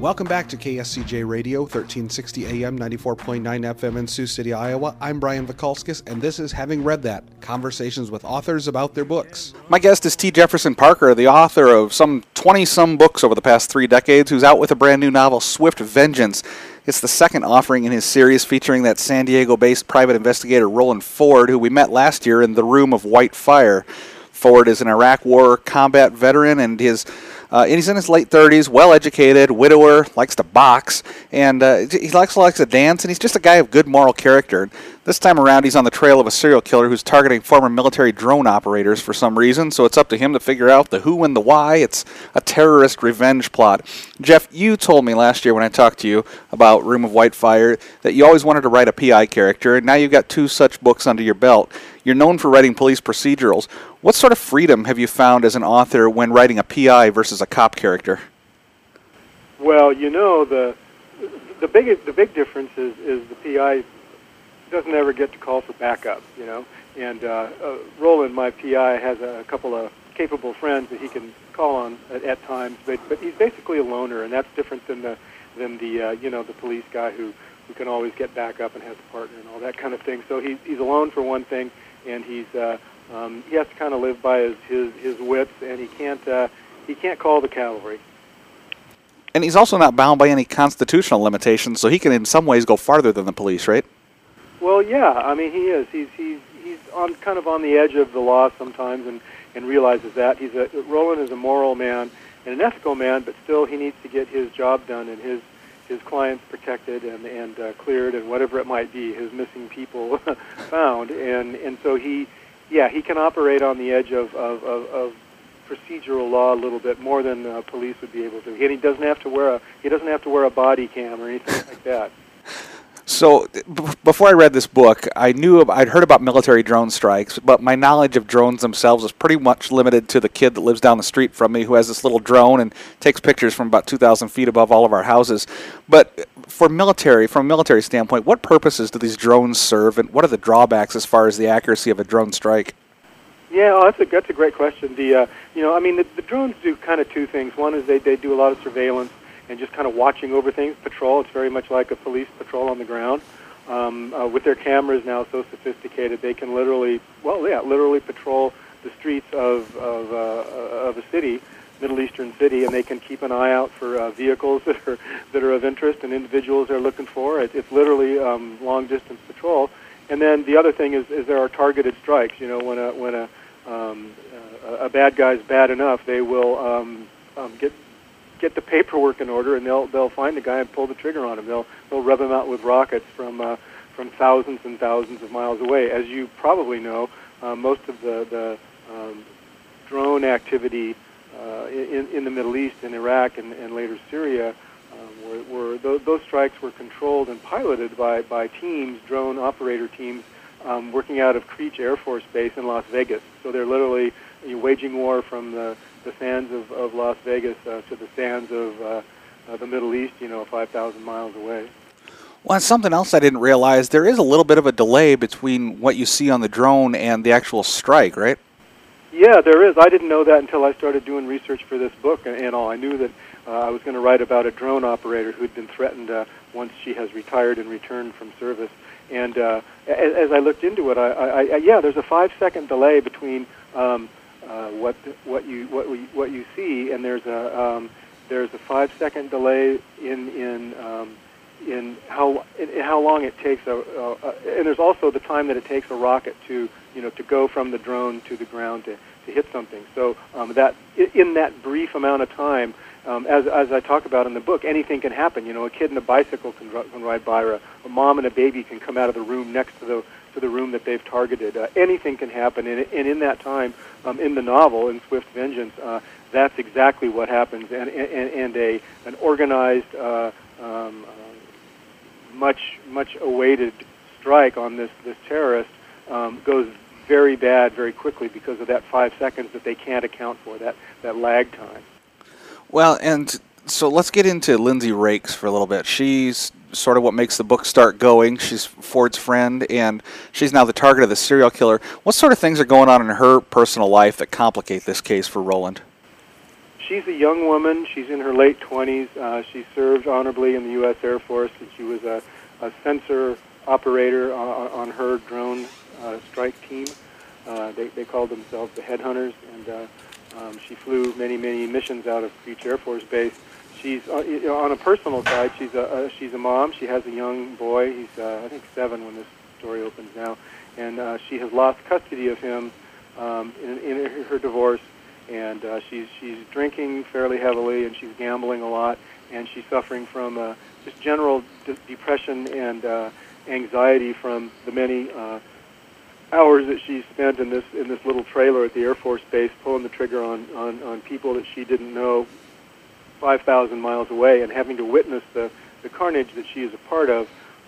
Welcome back to KSCJ Radio, 1360 AM, 94.9 FM in Sioux City, Iowa. I'm Brian Vikalskis, and this is Having Read That, conversations with authors about their books. My guest is T. Jefferson Parker, the author of some 20-some books over the past 3 decades, who's out with a brand new novel, Swift Vengeance. It's the second offering in his series featuring that San Diego-based private investigator Roland Ford, who we met last year in The Room of White Fire. Ford is an Iraq War combat veteran, and he's in his late 30s, well-educated, widower, likes to box, and he likes to dance, and he's just a guy of good moral character. This time around, he's on the trail of a serial killer who's targeting former military drone operators for some reason, so it's up to him to figure out the who and the why. It's a terrorist revenge plot. Jeff, you told me last year when I talked to you about Room of White Fire that you always wanted to write a PI character, and now you've got 2 such books under your belt. You're known for writing police procedurals. What sort of freedom have you found as an author when writing a PI versus a cop character? Well, you know, the big difference is the PI doesn't ever get to call for backup, you know. And Roland, my PI, has a couple of capable friends that he can call on at times, but he's basically a loner, and that's different than the police guy who can always get backup and has a partner and all that kind of thing. So he's alone for one thing, and he has to kind of live by his wits, and he can't call the cavalry. And he's also not bound by any constitutional limitations, so he can in some ways go farther than the police, right? Well, yeah. I mean, he is. He's kind of on the edge of the law sometimes, and realizes that Roland is a moral man and an ethical man, but still he needs to get his job done and his clients protected and cleared and whatever it might be, his missing people found, and so he can operate on the edge of procedural law a little bit more than police would be able to. And he doesn't have to wear a body cam or anything like that. So, before I read this book, I'd heard about military drone strikes, but my knowledge of drones themselves is pretty much limited to the kid that lives down the street from me who has this little drone and takes pictures from about 2,000 feet above all of our houses. But from a military standpoint, what purposes do these drones serve, and what are the drawbacks as far as the accuracy of a drone strike? Yeah, that's a great question. The drones do kind of 2 things. One is they do a lot of surveillance and just kind of watching over things, patrol. It's very much like a police patrol on the ground. With their cameras now so sophisticated, they can literally patrol the streets of a city, Middle Eastern city, and they can keep an eye out for vehicles that are of interest and individuals they're looking for. It's literally long distance patrol. And then the other thing is there are targeted strikes. You know, when a bad guy's bad enough, they will get the paperwork in order, and they'll find the guy and pull the trigger on him. They'll rub him out with rockets from thousands and thousands of miles away. As you probably know, most of the drone activity in the Middle East, in Iraq, and later Syria, those strikes were controlled and piloted by teams, drone operator teams, working out of Creech Air Force Base in Las Vegas. So they're literally waging war from the sands of Las Vegas to the sands of the Middle East, 5,000 miles away. Well, and something else I didn't realize, there is a little bit of a delay between what you see on the drone and the actual strike, right? Yeah, there is. I didn't know that until I started doing research for this book and all. I knew that I was going to write about a drone operator who'd been threatened once she has retired and returned from service. And as I looked into it, there's a 5-second delay between what you see, and there's a 5-second delay in how long it takes and there's also the time that it takes a rocket to go from the drone to the ground to hit something. So that in that brief amount of time, as I talk about in the book, anything can happen. A kid in a bicycle can ride by, or a mom and a baby can come out of the room next to the room that they've targeted. Anything can happen, and in that time, in the novel, in Swift Vengeance, that's exactly what happens. And an organized, much awaited strike on this terrorist goes very bad very quickly because of that 5 seconds that they can't account for, that lag time. Well, and so let's get into Lindsay Rakes for a little bit. She's sort of what makes the book start going. She's Ford's friend, and she's now the target of the serial killer. What sort of things are going on in her personal life that complicate this case for Roland? she's a young woman. She's in her late 20s. She served honorably in the U.S. Air Force, and she was a sensor operator on her drone strike team. They called themselves the Headhunters, and she flew many missions out of Creech Air Force Base. She's on a personal side. She's a mom. She has a young boy. He's I think 7 when this story opens now, and she has lost custody of him in her divorce. And she's drinking fairly heavily, and she's gambling a lot, and she's suffering from just general depression and anxiety from the many hours that she spent in this little trailer at the Air Force Base, pulling the trigger on people that she didn't know 5,000 miles away, and having to witness the carnage that she is a part of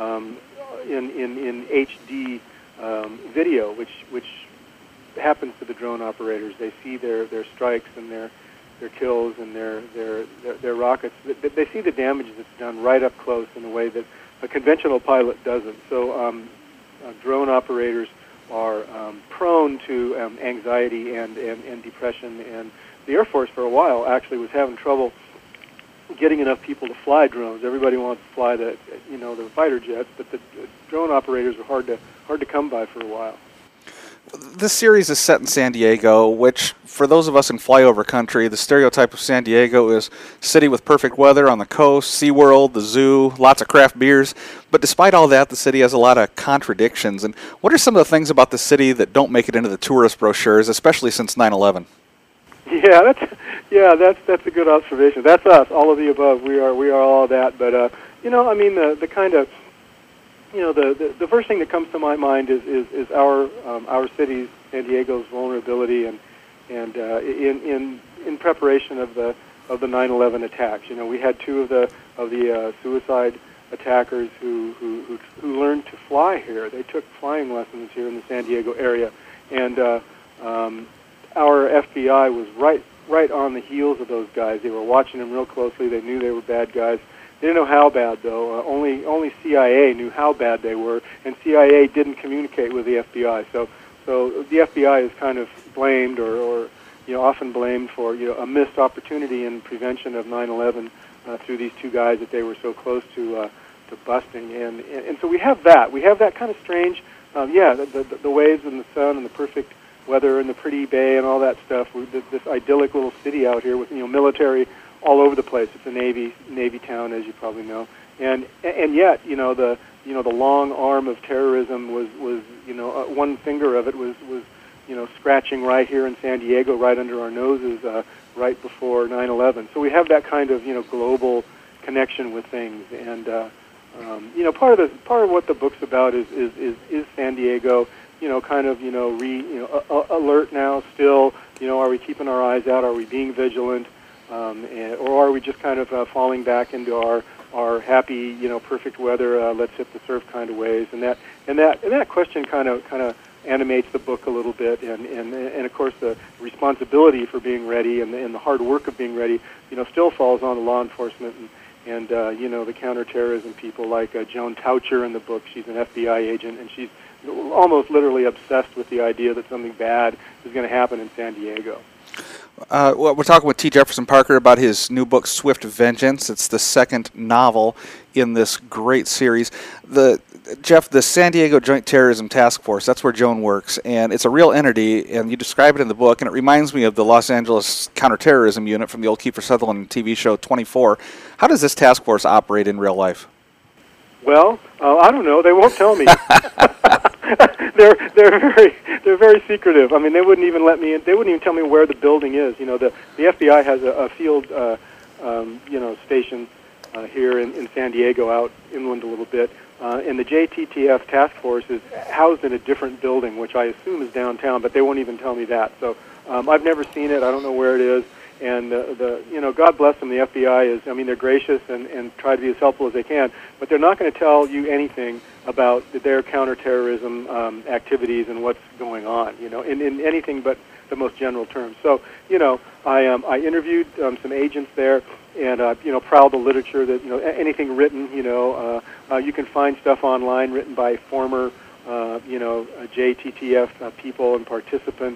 in HD video, which happens to the drone operators. They see their strikes and their kills and their rockets. They see the damage that's done right up close in a way that a conventional pilot doesn't. So drone operators are prone to anxiety and depression. And the Air Force, for a while, actually was having trouble getting enough people to fly drones. Everybody wants to fly the fighter jets, but the drone operators were hard to come by for a while. This series is set in San Diego, which, for those of us in flyover country, the stereotype of San Diego is city with perfect weather on the coast, SeaWorld, the zoo, lots of craft beers. But despite all that, the city has a lot of contradictions. And what are some of the things about the city that don't make it into the tourist brochures, especially since 9/11? Yeah, that's a good observation. That's us, all of the above. We are all of that. But the kind of the first thing that comes to my mind is our city's, San Diego's, vulnerability and in preparation of the 9/11 attacks. We had 2 of the suicide attackers who learned to fly here. They took flying lessons here in the San Diego area, and our FBI was right on the heels of those guys. They were watching them real closely. They knew they were bad guys. They didn't know how bad, though. Only CIA knew how bad they were, and CIA didn't communicate with the FBI. So the FBI is kind of blamed, or often blamed for a missed opportunity in prevention of 9/11 through these 2 guys that they were so close to busting. And so we have that. We have that kind of strange, the waves and the sun and the perfect weather and the pretty bay and all that stuff. This idyllic little city out here with military all over the place. It's a Navy town, as you probably know, and yet the long arm of terrorism was one finger of it was scratching right here in San Diego, right under our noses, right before 9/11. So we have that kind of global connection with things, and part of what the book's about is San Diego. Alert now still. Are we keeping our eyes out? Are we being vigilant? Or are we just kind of falling back into our happy, perfect weather, let's hit the surf kind of ways? And that question kind of animates the book a little bit, and of course the responsibility for being ready and the hard work of being ready, still falls on the law enforcement and the counterterrorism people like Joan Taucher in the book. She's an FBI agent, and she's almost literally obsessed with the idea that something bad is going to happen in San Diego. We're talking with T. Jefferson Parker about his new book, Swift Vengeance. It's the second novel in this great series. The San Diego Joint Terrorism Task Force, that's where Joan works, and it's a real entity, and you describe it in the book, and it reminds me of the Los Angeles Counterterrorism Unit from the old Kiefer Sutherland TV show 24. How does this task force operate in real life? Well, I don't know. They won't tell me. They're very secretive. I mean, they wouldn't even let me in. They wouldn't even tell me where the building is. The FBI has a field station here in San Diego, out inland a little bit, and the JTTF task force is housed in a different building, which I assume is downtown, but they won't even tell me that. So I've never seen it. I don't know where it is. And God bless them, the FBI is, they're gracious and try to be as helpful as they can, but they're not going to tell you anything about their counterterrorism activities and what's going on, in anything but the most general terms. So, I interviewed some agents there and, prowled the literature that, anything written, you can find stuff online written by former, JTTF people and participants.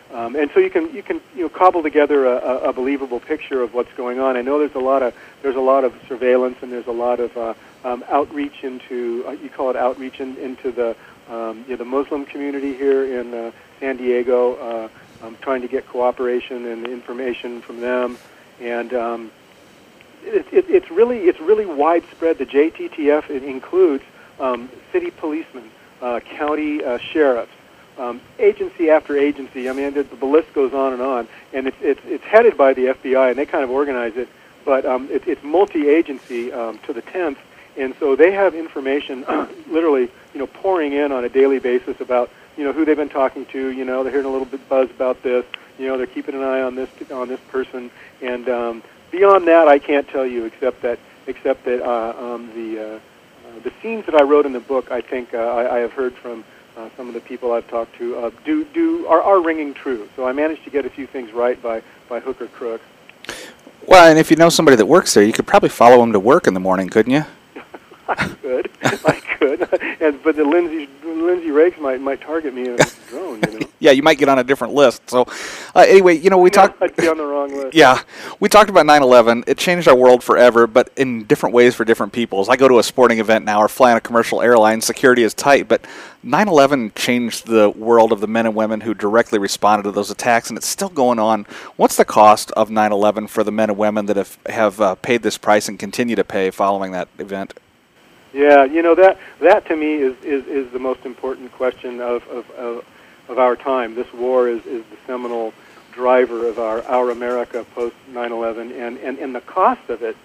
And so you can cobble together a believable picture of what's going on. I know there's a lot of surveillance, and there's a lot of outreach into you call it outreach into the the Muslim community here in San Diego, trying to get cooperation and information from them, and it's really widespread. The JTTF includes city policemen, county sheriffs. Agency after agency. I mean, the list goes on, and it's headed by the FBI, and they kind of organize it. But it's multi-agency to the 10th, and so they have information literally, pouring in on a daily basis about who they've been talking to. They're hearing a little bit buzz about this. They're keeping an eye on this person, and beyond that, I can't tell you except that the scenes that I wrote in the book, I think I have heard from. Some of the people I've talked to are ringing true. So I managed to get a few things right by hook or crook. Well, and if you know somebody that works there, you could probably follow them to work in the morning, couldn't you? I could, but the Lindsay Rakes might target me in a drone. Yeah, you might get on a different list. So, anyway, we talked. I'd be on the wrong list. Yeah, we talked about 9/11. It changed our world forever, but in different ways for different people. As I go to a sporting event now or fly on a commercial airline, security is tight, but 9/11 changed the world of the men and women who directly responded to those attacks, and it's still going on. What's the cost of 9/11 for the men and women that have paid this price and continue to pay following that event? Yeah, that to me is the most important question of our time. This war is the seminal driver of our America post 9/11, and the cost of it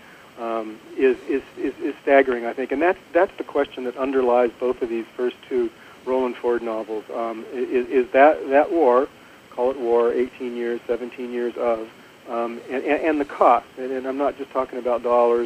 is staggering, I think, and that's the question that underlies both of these first two Roland Ford novels. Is that war, call it war, 18 years, 17 years of, and the cost, and I'm not just talking about dollars.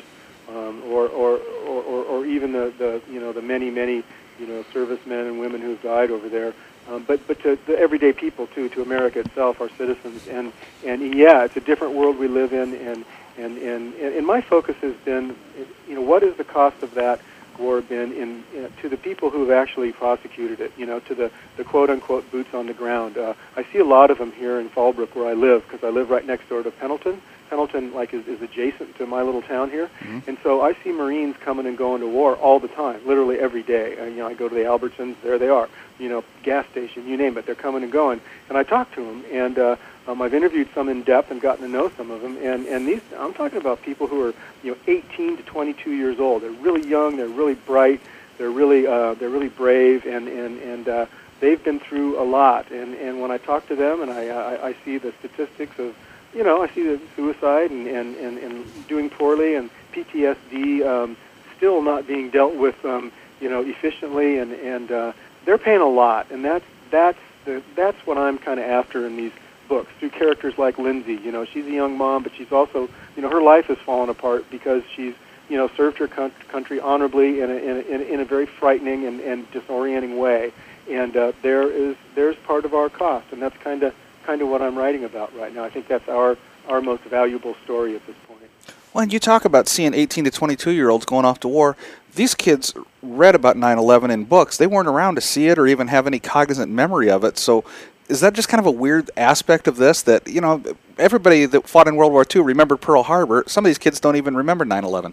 Or even the many servicemen and women who've died over there, but to the everyday people too, to America itself, our citizens, and yeah, it's a different world we live in, and my focus has been, what is the cost of that war been to the people who have actually prosecuted it, to the quote unquote boots on the ground. I see a lot of them here in Fallbrook where I live, because I live right next door to Pendleton. Pendleton, is adjacent to my little town here, and so I see Marines coming and going to war all the time, literally every day. I go to the Albertsons, there they are, gas station, you name it, they're coming and going, and I talk to them, and I've interviewed some in depth and gotten to know some of them, and these, I'm talking about people who are 18 to 22 years old. They're really young, they're really bright, they're really brave, and they've been through a lot, and when I talk to them and I see the statistics of I see the suicide and doing poorly, and PTSD still not being dealt with, efficiently, and they're paying a lot, and that's what I'm kind of after in these books through characters like Lindsay. She's a young mom, but she's also, her life has fallen apart because she's, served her country honorably in a very frightening and disorienting way, and there's part of our cost, and that's kind of what I'm writing about right now. I think that's our most valuable story at this point. Well, and you talk about seeing 18 to 22-year-olds going off to war. These kids read about 9/11 in books. They weren't around to see it or even have any cognizant memory of it. So is that just kind of a weird aspect of this that, everybody that fought in World War II remembered Pearl Harbor. Some of these kids don't even remember 9/11.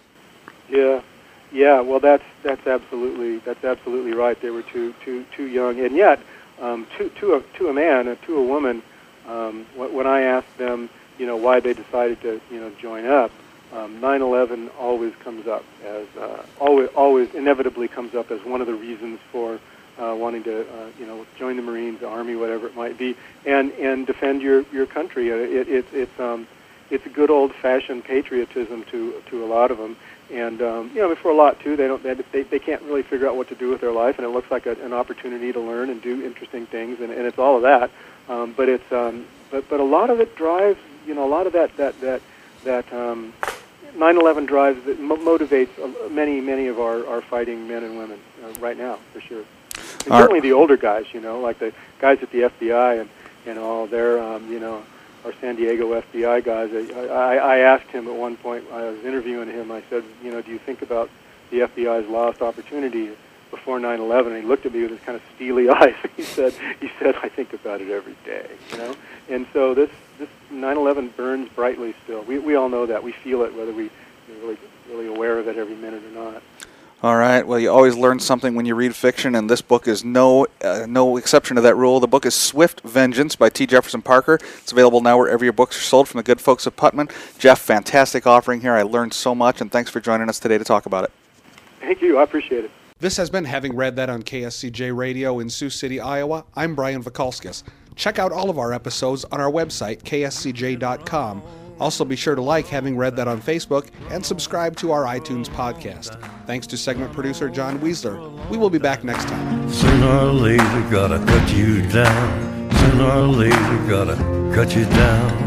Yeah. Well, that's absolutely right. They were too young, and yet to a man, to a woman. When I asked them, why they decided to, join up, 9/11 always comes up as always inevitably comes up as one of the reasons for wanting to, join the Marines, the Army, whatever it might be, and defend your country. It's a good old-fashioned patriotism to a lot of them, and for a lot too, they can't really figure out what to do with their life, and it looks like an opportunity to learn and do interesting things, and it's all of that. But it's but a lot of it drives, a lot of that 9/11 drives, motivates many of our fighting men and women right now, for sure. And certainly the older guys, like the guys at the FBI and all, they're our San Diego FBI guys. I asked him at one point, I was interviewing him, I said, do you think about the FBI's lost opportunity before 9/11, and he looked at me with his kind of steely eyes. He said, I think about it every day, you know. And so this 9/11 burns brightly still. We all know that. We feel it, whether we're really aware of it every minute or not. All right. Well, you always learn something when you read fiction, and this book is no exception to that rule. The book is Swift Vengeance by T. Jefferson Parker. It's available now wherever your books are sold from the good folks of Putman. Jeff, fantastic offering here. I learned so much, and thanks for joining us today to talk about it. Thank you. I appreciate it. This has been Having Read That on KSCJ Radio in Sioux City, Iowa. I'm Brian Vikalskis. Check out all of our episodes on our website, kscj.com. Also, be sure to like Having Read That on Facebook and subscribe to our iTunes podcast. Thanks to segment producer John Weisler. We will be back next time. Sooner or later, gotta cut you down. Sooner or later, gotta cut you down.